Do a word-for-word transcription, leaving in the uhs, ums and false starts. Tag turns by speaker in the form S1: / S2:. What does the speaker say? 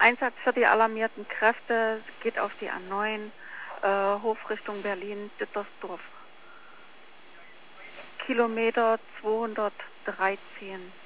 S1: Einsatz für die alarmierten Kräfte geht auf die A neun, äh, Hof Richtung Berlin, Dittersdorf. Kilometer zweihundertdreizehn.